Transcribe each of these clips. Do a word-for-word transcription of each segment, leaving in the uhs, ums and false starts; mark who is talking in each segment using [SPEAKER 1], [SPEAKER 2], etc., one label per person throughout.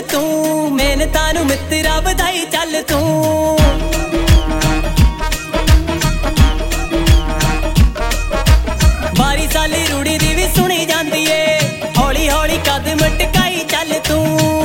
[SPEAKER 1] तू मेहनतां नूं मित्तरा वधाई चल तू। बारी साली रूड़ी दी भी सुनी जांदी ए, हौली हौली कदम टिकाई चल तू।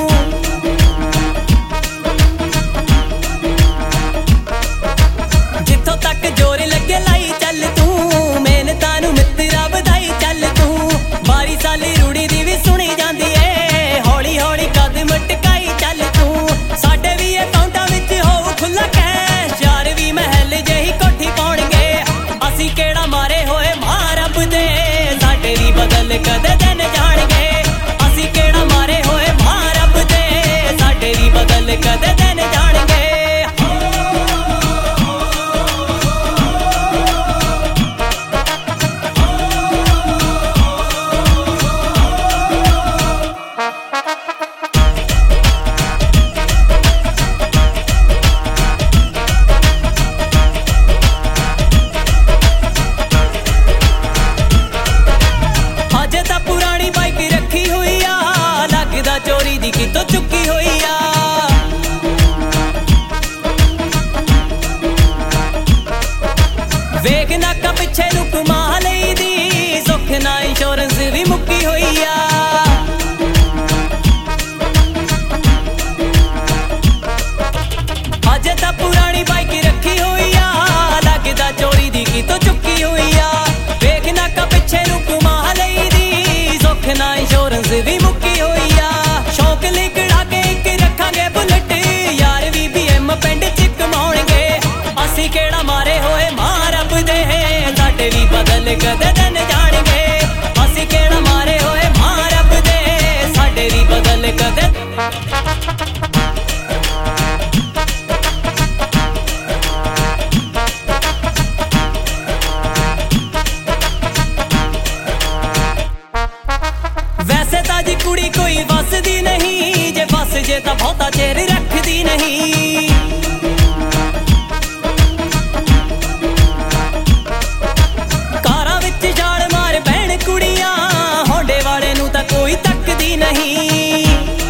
[SPEAKER 1] जिथों तक जोर लगे लाई चल तू, मेहनतां नूं मित्तरा वधाई चल तू। बारी साली रूड़ी दी भी सुनी जांदी ए, हौली हौली कदम टिकाई चल तू। साडे भी अकाउंटां विच होऊ खुला कैश, यार भी महल जही कोठी पाउणगे। असीं केड़ा मारे होए मां रब दे, साडे भी बदल कदे दिन जाणगे। असीं केड़ा मारे होए मां रब दे, साडे भी बदल कदे दिन जाणगे। चोरी दी कितों चुकी हुई आ, वेख नाका पिछे लुक मां लई दी, सुख ना इंश्योरेंस भी मुक्की हुई आ। अजे तां पुरानी बाइक रखी हुई आ, लगदा चोरी दी कितों चुकी हुई आ। वेख नाका पिछे लुक मां लई दी, सुख ना इंश्योरेंस भी मुक्की हुई आ। शौक लिकड़ा के एक रखांगे बुलेट, यार भी बी एम पिंड च कमाउणगे। असीं केड़ा मारे होए मां रब दे, साडे भी बदल कदे दिन जाणगे। असीं केड़ा मारे होए मां रब दे, साडे भी बदल कदे। वैसे तां जी कुड़ी कोई वसदी नहीं, जे फस जे तां बहुता चेर रखदी नहीं। कारां विच जाल मार बैण कुड़ियां, होंडे वाले नूं तां कोई तकदी नहीं।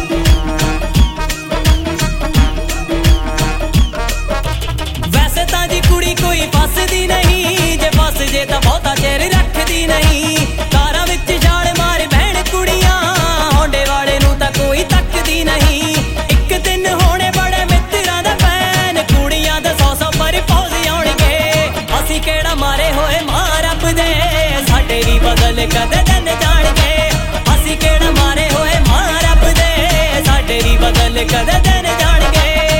[SPEAKER 1] वैसे तां जी कुड़ी कोई फसदी नहीं, जे फस जे तां बहुता चेर रखदी नहीं। कारां विच जाल मार बैण कुड़ियां, होंडे वाले नूं तां कोई तकदी नहीं। एक दिन होने बड़े मित्तरां दा पैन, कुड़ियां दे सौ सौ पर पौज आउणगे। असीं केड़ा मारे होए मां रब दे, साडे भी बदल कदे दिन जाणगे। असीं केड़ा मारे होए मां रब दे, साडे भी बदल कदे दिन जाणगे।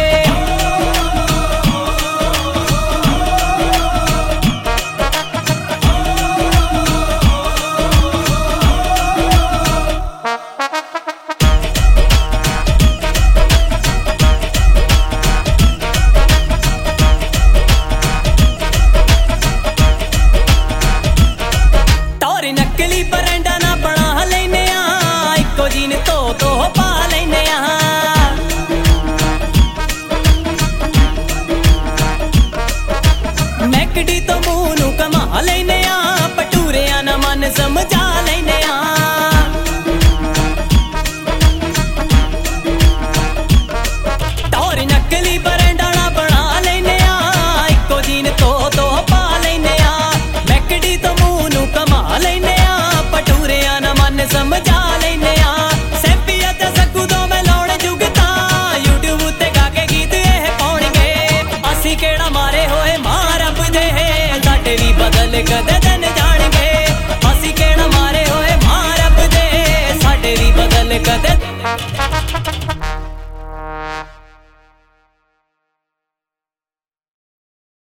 [SPEAKER 1] नकली बरंडा ना बना लेने आ, इको जीन तो तो पा लेने आ। मैकडी तो मुंह नूं कमा लेने आ,